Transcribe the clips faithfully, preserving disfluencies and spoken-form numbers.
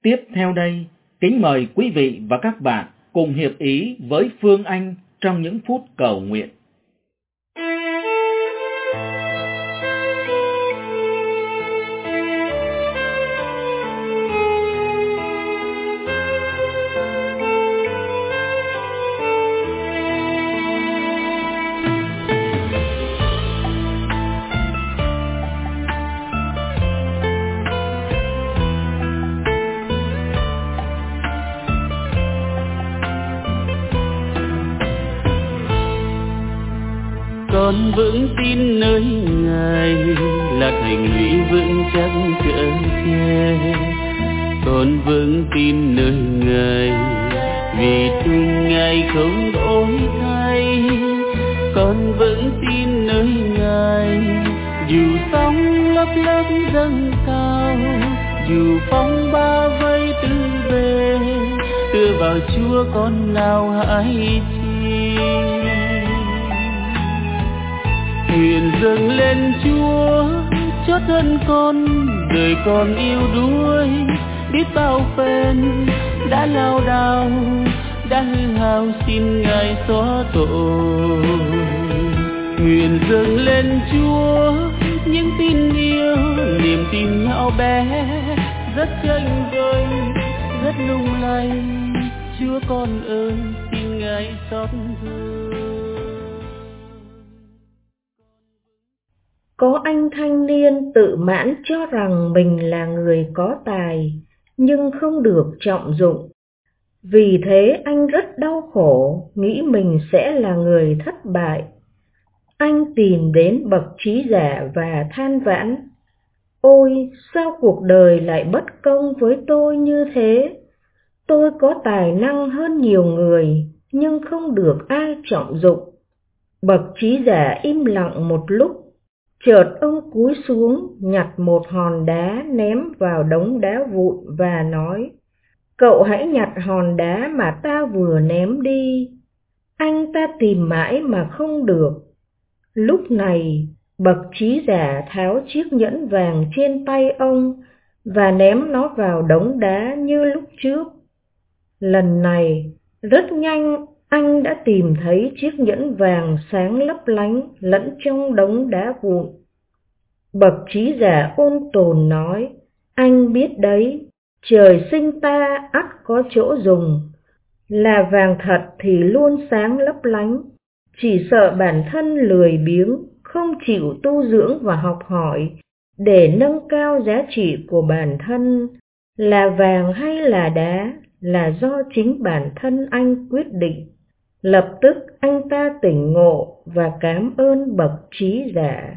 Tiếp theo đây, kính mời quý vị và các bạn cùng hiệp ý với Phương Anh trong những phút cầu nguyện. Con vững tin nơi Ngài là thành lũy vững chắc chở che. Con vững tin nơi Ngài vì tình Ngài không đổi thay. Con vững tin nơi Ngài dù sóng lấp lấp dâng cao, dù phong ba vây tứ bề, tựa vào Chúa con nào hãy chi. Nguyện dâng lên Chúa cho thân con, đời con yêu đuối biết bao phen đã lao đao, đã hư hao xin Ngài xóa tội. Nguyện dâng lên Chúa những tin yêu, niềm tin nhỏ bé rất chênh vời, rất lung lay. Chúa con ơi xin Ngài xót thương. Có anh thanh niên tự mãn cho rằng mình là người có tài, nhưng không được trọng dụng. Vì thế anh rất đau khổ, nghĩ mình sẽ là người thất bại. Anh tìm đến bậc trí giả và than vãn: Ôi, sao cuộc đời lại bất công với tôi như thế? Tôi có tài năng hơn nhiều người, nhưng không được ai trọng dụng. Bậc trí giả im lặng một lúc, chợt ông cúi xuống nhặt một hòn đá ném vào đống đá vụn và nói: Cậu hãy nhặt hòn đá mà ta vừa ném đi. Anh ta tìm mãi mà không được. Lúc này, bậc trí giả tháo chiếc nhẫn vàng trên tay ông và ném nó vào đống đá như lúc trước. Lần này, rất nhanh anh đã tìm thấy chiếc nhẫn vàng sáng lấp lánh lẫn trong đống đá vụn. Bậc trí giả ôn tồn nói: Anh biết đấy, trời sinh ta ắt có chỗ dùng. Là vàng thật thì luôn sáng lấp lánh, chỉ sợ bản thân lười biếng, không chịu tu dưỡng và học hỏi để nâng cao giá trị của bản thân. Là vàng hay là đá là do chính bản thân anh quyết định. Lập tức anh ta tỉnh ngộ và cảm ơn bậc trí giả.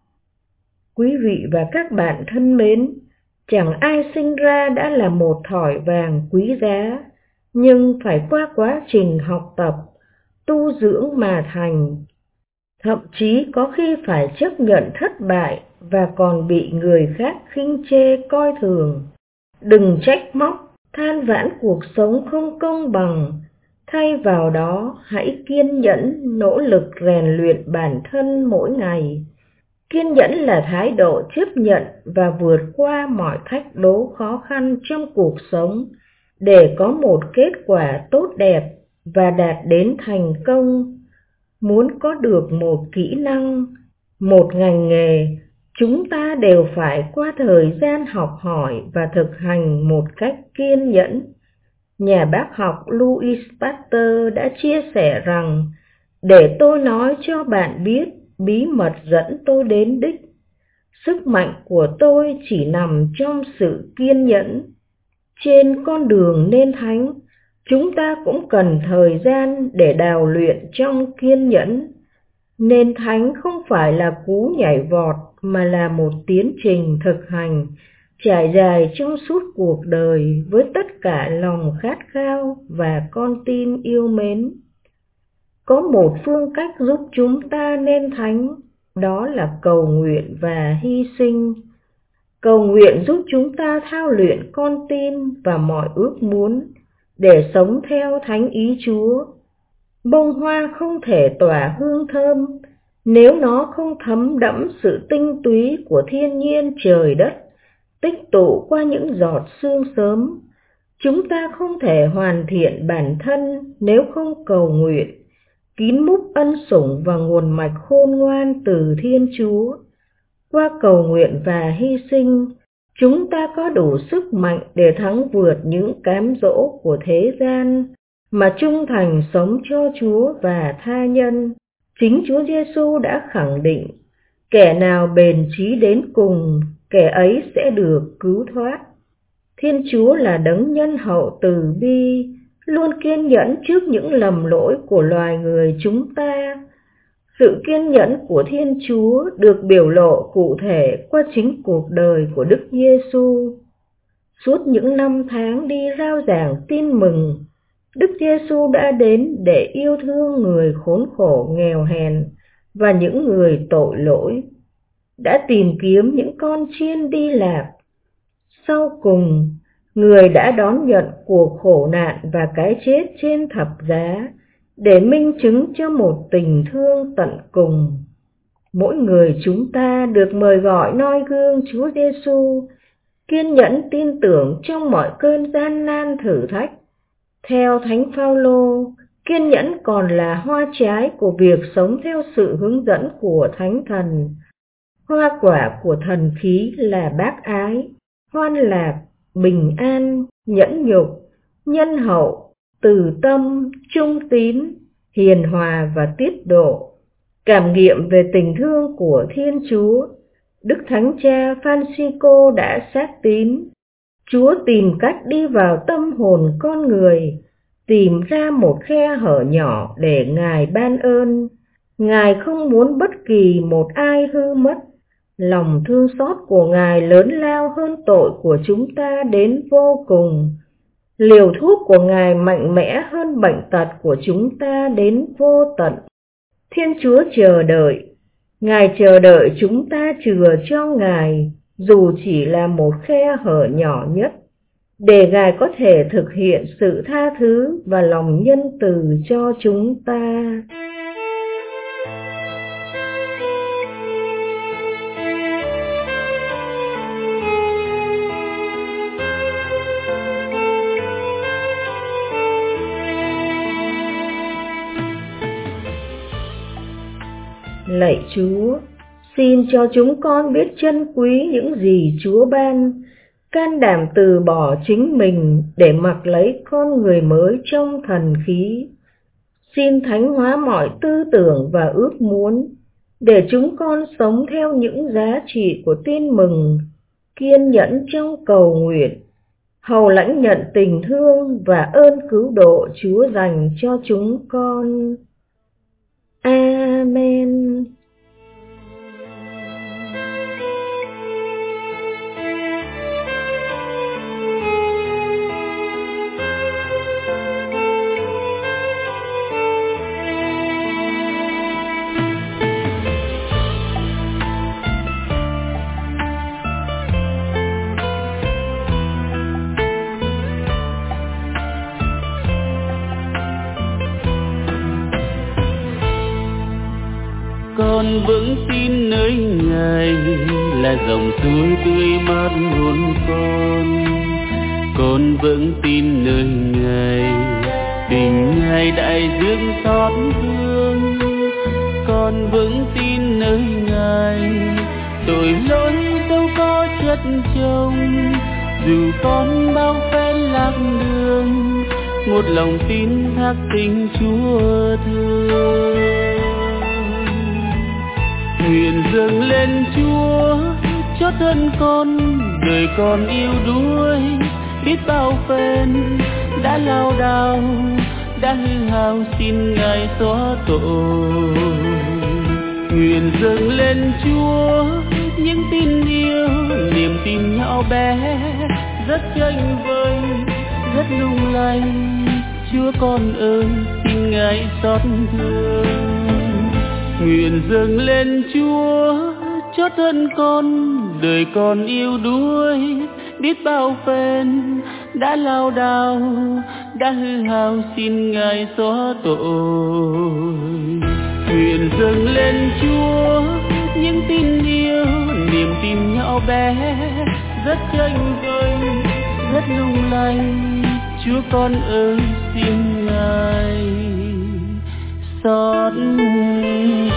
Quý vị và các bạn thân mến, chẳng ai sinh ra đã là một thỏi vàng quý giá, nhưng phải qua quá trình học tập, tu dưỡng mà thành. Thậm chí có khi phải chấp nhận thất bại và còn bị người khác khinh chê coi thường. Đừng trách móc, than vãn cuộc sống không công bằng. Thay vào đó, hãy kiên nhẫn, nỗ lực rèn luyện bản thân mỗi ngày. Kiên nhẫn là thái độ chấp nhận và vượt qua mọi thách đố khó khăn trong cuộc sống để có một kết quả tốt đẹp và đạt đến thành công. Muốn có được một kỹ năng, một ngành nghề, chúng ta đều phải qua thời gian học hỏi và thực hành một cách kiên nhẫn. Nhà bác học Louis Pasteur đã chia sẻ rằng: Để tôi nói cho bạn biết bí mật dẫn tôi đến đích. Sức mạnh của tôi chỉ nằm trong sự kiên nhẫn. Trên con đường nên thánh, chúng ta cũng cần thời gian để đào luyện trong kiên nhẫn. Nên thánh không phải là cú nhảy vọt mà là một tiến trình thực hành trải dài trong suốt cuộc đời với tất cả lòng khát khao và con tim yêu mến. Có một phương cách giúp chúng ta nên thánh, đó là cầu nguyện và hy sinh. Cầu nguyện giúp chúng ta thao luyện con tim và mọi ước muốn để sống theo thánh ý Chúa. Bông hoa không thể tỏa hương thơm nếu nó không thấm đẫm sự tinh túy của thiên nhiên trời đất, tích tụ qua những giọt sương sớm. Chúng ta không thể hoàn thiện bản thân nếu không cầu nguyện, kín múc ân sủng và nguồn mạch khôn ngoan từ Thiên Chúa. Qua cầu nguyện và hy sinh, chúng ta có đủ sức mạnh để thắng vượt những cám dỗ của thế gian, mà trung thành sống cho Chúa và tha nhân. Chính Chúa Giêsu đã khẳng định, kẻ nào bền chí đến cùng, kẻ ấy sẽ được cứu thoát. Thiên Chúa là đấng nhân hậu từ bi, luôn kiên nhẫn trước những lầm lỗi của loài người chúng ta. Sự kiên nhẫn của Thiên Chúa được biểu lộ cụ thể qua chính cuộc đời của Đức Giêsu. Suốt những năm tháng đi rao giảng tin mừng, Đức Giêsu đã đến để yêu thương người khốn khổ nghèo hèn và những người tội lỗi, đã tìm kiếm những con chiên đi lạc. Sau cùng, người đã đón nhận cuộc khổ nạn và cái chết trên thập giá để minh chứng cho một tình thương tận cùng. Mỗi người chúng ta được mời gọi noi gương Chúa Giêsu, kiên nhẫn tin tưởng trong mọi cơn gian nan thử thách. Theo Thánh Phaolô, kiên nhẫn còn là hoa trái của việc sống theo sự hướng dẫn của Thánh Thần. Hoa quả của thần khí là bác ái, hoan lạc, bình an, nhẫn nhục, nhân hậu, từ tâm, trung tín, hiền hòa và tiết độ. Cảm nghiệm về tình thương của Thiên Chúa, Đức Thánh Cha Francisco đã xác tín. Chúa tìm cách đi vào tâm hồn con người, tìm ra một khe hở nhỏ để Ngài ban ơn. Ngài không muốn bất kỳ một ai hư mất. Lòng thương xót của Ngài lớn lao hơn tội của chúng ta đến vô cùng. Liều thuốc của Ngài mạnh mẽ hơn bệnh tật của chúng ta đến vô tận. Thiên Chúa chờ đợi, Ngài chờ đợi chúng ta chừa cho Ngài, dù chỉ là một khe hở nhỏ nhất, để Ngài có thể thực hiện sự tha thứ và lòng nhân từ cho chúng ta. Lạy Chúa, xin cho chúng con biết trân quý những gì Chúa ban, can đảm từ bỏ chính mình để mặc lấy con người mới trong thần khí. Xin thánh hóa mọi tư tưởng và ước muốn, để chúng con sống theo những giá trị của tin mừng, kiên nhẫn trong cầu nguyện, hầu lãnh nhận tình thương và ơn cứu độ Chúa dành cho chúng con. Amen. Con vững tin nơi Ngài là dòng suối tươi mát hồn con. Con vững tin nơi Ngài, tình Ngài đại dương xót thương. Con vững tin nơi Ngài, tội lỗi đâu có chất chồng. Dù con bao phen lạc đường, một lòng tin thác tình Chúa thương. Nguyện dâng lên Chúa cho thân con, đời con yêu đuối. Biết bao phen đã lao đao, đã hư hao, xin Ngài xóa tội. Nguyện dâng lên Chúa những tin yêu, niềm tin nhỏ bé, rất chênh vơi, rất lung lay. Chúa con ơi, xin Ngài xót thương. Nguyện dâng lên Chúa cho thân con, đời con yêu đuối. Biết bao phen đã lao đao, đã hư hao, xin Ngài xóa tội. Nguyện dâng lên Chúa những tin yêu, niềm tin nhỏ bé, rất chênh vơi, rất lung lanh. Chúa con ơi xin Ngài xót